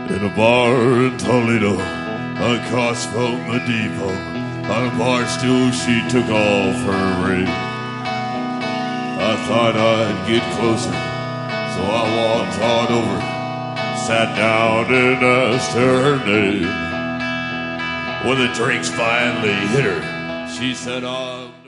In a bar in Toledo, across from the depot, on a bar stool she took off her ring. I thought I'd get closer, so I walked on over, sat down and asked her name. When the drinks finally hit her, she said,